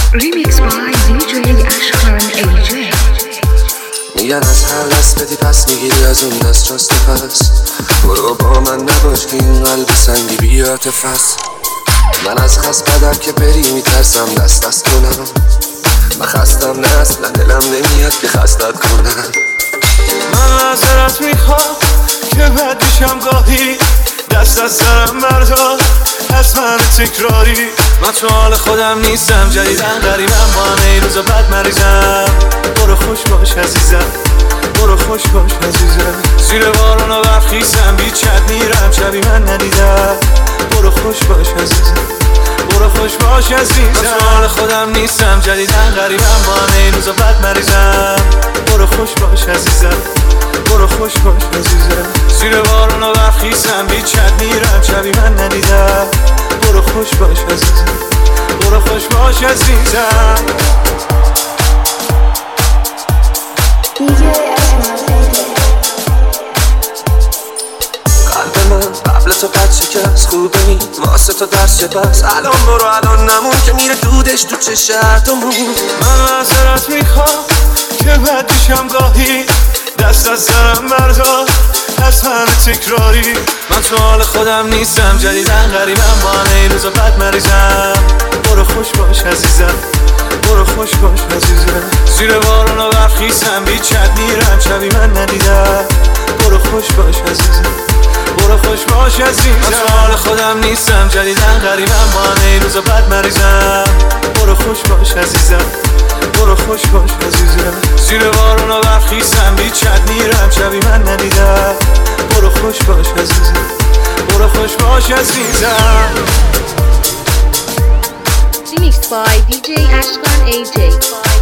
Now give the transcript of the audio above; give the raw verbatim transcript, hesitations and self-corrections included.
Remix by دی جی اشکان ای جی. میگن از هر دست بدی پس میگیری از اون دست راست پس. برو با من نباش که این قلب سنگی بیات فس. من از خست قدر که بری میترسم دست دست کنم. من خستم نه اصلا دلم نمیاد که خستت کنم. من معذرت میخوام که بد میشم گاهی، دست از سرم بردار از من تکراری. من تو حال خودم نیستم، جدیدن غریبم، با همه این روزا بد مریضم. برو خوش باش عزیزم، برو خوش باش عزیزم. زیر بارون و برف خیسم، بی چت میرم، شبی من ندیدم. برو خوش باش عزیزم، برو خوش باش عزیزم. من تو حال خودم نیستم، جدیدن غریبم، با همه این روزا بد مریضم. برو خوش باش عزیزم، برو خوش باش عزیزم. زیر بارون و برف خیسم، بی چت میرم، شبی من ندیدم. برو خوش باش عزیزم، برو خوش باش عزیزم. دی جی اشکان ای جی. قلب من قبل تو قد شکست، خوبه این واسه تو درس پس. الان برو الان نمون که میره دودش تو چه شهرتمون. من معذرت میخوام که بد میشم گاهی، دست از سرم بردار از همه تکراری. من تو حال خودم نیستم، جدیدن غریبم، با همه این روزا بد مریضم. برو خوش باش عزیزم، برو خوش باش عزیزم. زیر بارون و برف خیسم، بی چت میرم، شبی من ندیدم. برو خوش باش عزیزم، برو خوش باش عزیزم. من تو حال خودم نیستم، جدیدن غریبم، با همه این روزا بد مریضم. برو خوش باش عزیزم، برو خوش باش عزیزم. زیر بارون و برف خیسم، بی چت میرم، شبی من ندیدم. برو خوش باش عزیزم، برو خوش باش عزیزم. Remix by دی جی اشکان ای جی.